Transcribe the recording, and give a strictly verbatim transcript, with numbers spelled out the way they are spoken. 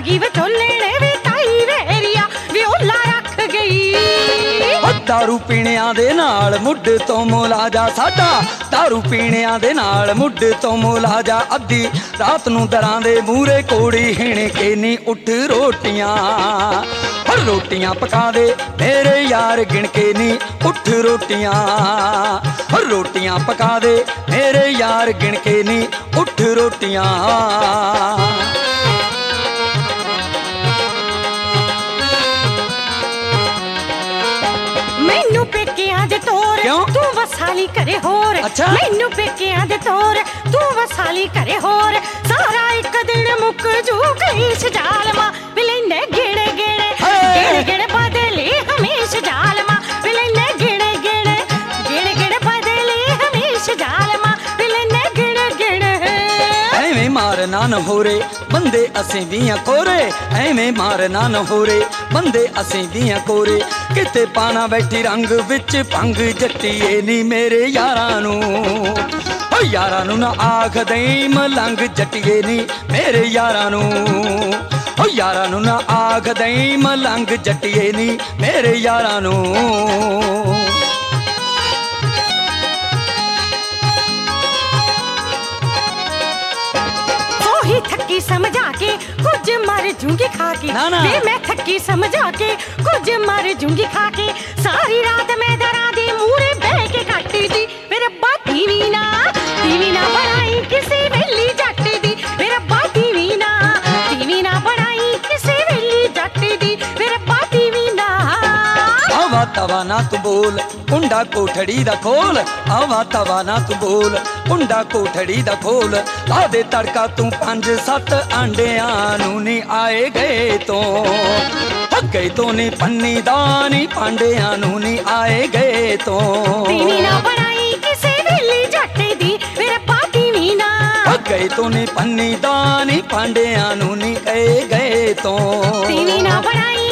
गई विचोले ने वी ताई वेरिया विओला रख गई। दारू पीणियां दे नाल मुੱਢ ਤੋਂ ਮੁਲਾਜਾ ਸਾਡਾ दारू ਪੀਣਿਆਂ ਦੇ ਨਾਲ ਮੁੱਢ ਤੋਂ ਮੁਲਾਜਾ ਅੱਧੀ ਰਾਤ ਨੂੰ ਦਰਾਂ ਦੇ ਮੂਹਰੇ ਕੋੜੀ ਹਿਣ ਕੇ ਨੀ ਉੱਠ ਰੋਟੀਆਂ ਹਰ ਰੋਟੀਆਂ ਪਕਾ ਦੇ ਮੇਰੇ ਯਾਰ ਗਿਣ ਕੇ ਨੀ ਉੱਠ ਰੋਟੀਆਂ ਹਰ ਰੋਟੀਆਂ ਪਕਾ ਦੇ ਮੇਰੇ ਯਾਰ ਗਿਣ ਕੇ ਨੀ ਉੱਠ ਰੋਟੀਆਂ। मैनू पेकियां दे तोर तू वसाली करे होर। अच्छा? मैनू पेकियां दे तोर तू वसाली करे होर सारा एक दिन मुक जू गलीस जालमा विलेने गिणे गिणे गिणे गिणे बदले हमेश जालमा विलेने गिणे गिणे गिणे गिणे बदले हमेश जालमा विलेने गिणे गिणे। ਐਵੇਂ ਮਾਰਨਾ न ਹੋਰੇ ਬੰਦੇ ਅਸੀਂ ਵੀਆਂ ਕੋਰੇ ਐਵੇਂ ਮਾਰਨਾ न ਹੋਰੇ ਬੰਦੇ ਅਸੀਂ ਵੀਆਂ ਕੋਰੇ ਕਿਤੇ ਪਾਣਾ ਬੈਠੀ ਰੰਗ ਵਿੱਚ ਭੰਗ ਜੱਟੀਏ ਨੀ ਮੇਰੇ ਯਾਰਾਂ ਨੂੰ ਓ ਯਾਰਾਂ ਨੂੰ ਨਾ ਆਖ ਦਈ ਮਲੰਗ ਜੱਟੀਏ ਨੀ ਮੇਰੇ ਯਾਰਾਂ ਨੂੰ ਓ ਯਾਰਾਂ ਨੂੰ ਨਾ ਆਖ ਦਈ ਮਲੰਗ ਜੱਟੀਏ ਨੀ ਮੇਰੇ ਯਾਰਾਂ ਨੂੰ। थकी समझा के कुछ मर जूंगी खा के ना ना। वे मैं थकी समझा के कुछ मर जूंगी खा के सारी रात मैं दरा दे मूरे बह के काटी दी मेरे बाती भी ना तीवी ना बनाई किसी वेली जट दी मेरे बाती भी ना तीवी ना बनाई किसी वेली जट दी मेरे बाती भी ना। आवा तवा ना तू बोल कुंडा कोठड़ी दा खोल आवा तवा ना तू बोल कुंडा कोठड़ी दा खोल ला दे तड़का तू पंज सत्त आंडियां नू नी आए गए तो गए तो नी पन्नी दानी पांडियां नू नी आए गए तो तीवी ना बनाई किसी वेली जट दी मेरे बाती भी ना गए तो नी पन्नी दानी पांडियां नू नी गए गए तो तीवी ना बनाई